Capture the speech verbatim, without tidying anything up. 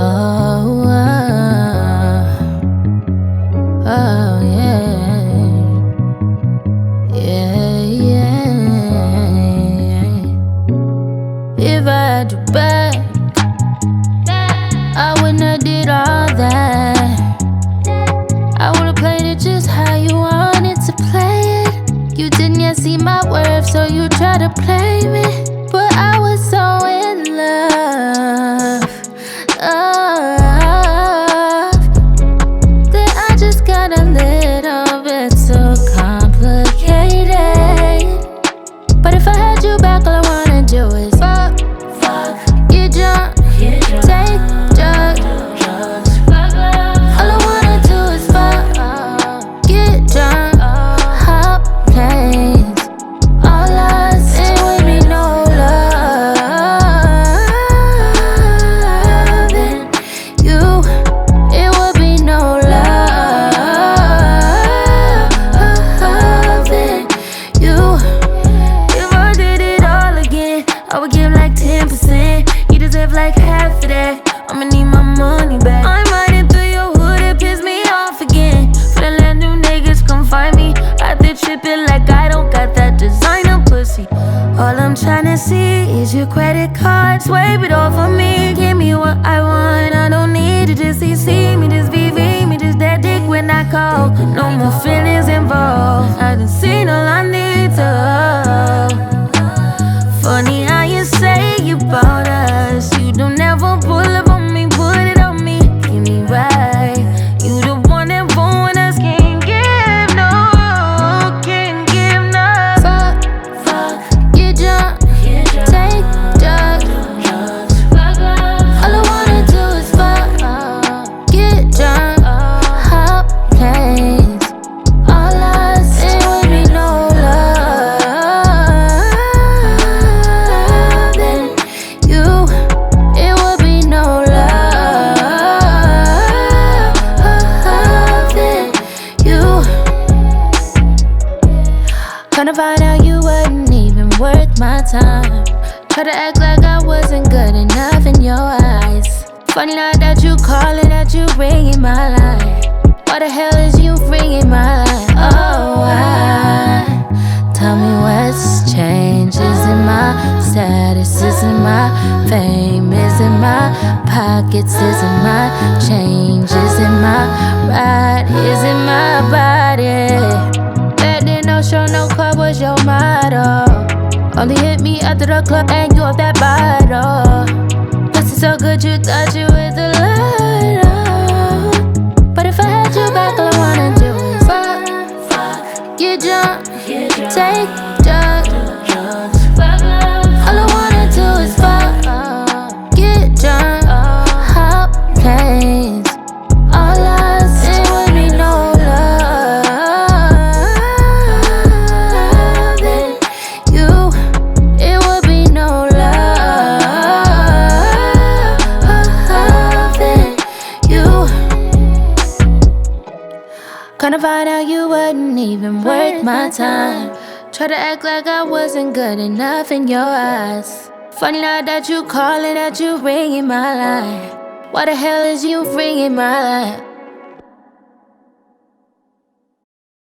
Oh, oh, oh, yeah, yeah, yeah. If I had you back, I wouldn't have did all that. I would've played it just how you wanted to play it. You didn't yet see my worth, so you tried to play me. But I was so in love, love, that I just got a little bit too complicated. But if I had you back, all I wanna do is fuck, fuck, get drunk, get drunk, take drugs. All I wanna do is fuck, get drunk, hop planes. All us, it would be no loving you. It would be no loving you. If I did it all again, I would give like ten percent. You deserve like half of that. I'ma need my money back. I'm riding through your hood, it pissed me off again. Finna let new niggas come find me. Out there tripping like I don't got that designer pussy. All I'm tryna see is your credit card. Swipe it off of me, give me what I want. I don't need to just C C me, just V V me, just that dick when I call. No more feelings involved. I done seen all I need to. Funny how you say you bought us. You don't ever pull up on me, put it on me, give me right. You the one that won't us, can't give no, can't give no. Fuck, fuck, get drunk, take drugs. All I wanna do is fuck, get drunk, hop planes. All us, it would be no loving you. It would be no loving you. Gonna find out you wasn't even worth my time. Try to act like I wasn't good enough in your eyes. Funny now that you calling, that you ringing my line. Why the hell is you ringing my line? Oh, why? Tell me what's changed. Is it my status? Is it my fame? Is it my pockets? Is it my change? Is it my ride? Is it my body? Back then, no show, no club was your motto. Only hit me after the club and you off that bottle. Pussy so good you thought you was the light. But if I had you back, all I wanna do is fuck, fuck, get drunk, take drugs. All I wanna do is fuck, get drunk, hop planes. All us, it would be no loving you. It would be no loving you. Gonna find out you wasn't even worth my time. Try to act like I wasn't good enough in your eyes. Funny now that you calling, that you ringing my line. Why the hell is you ringing my line?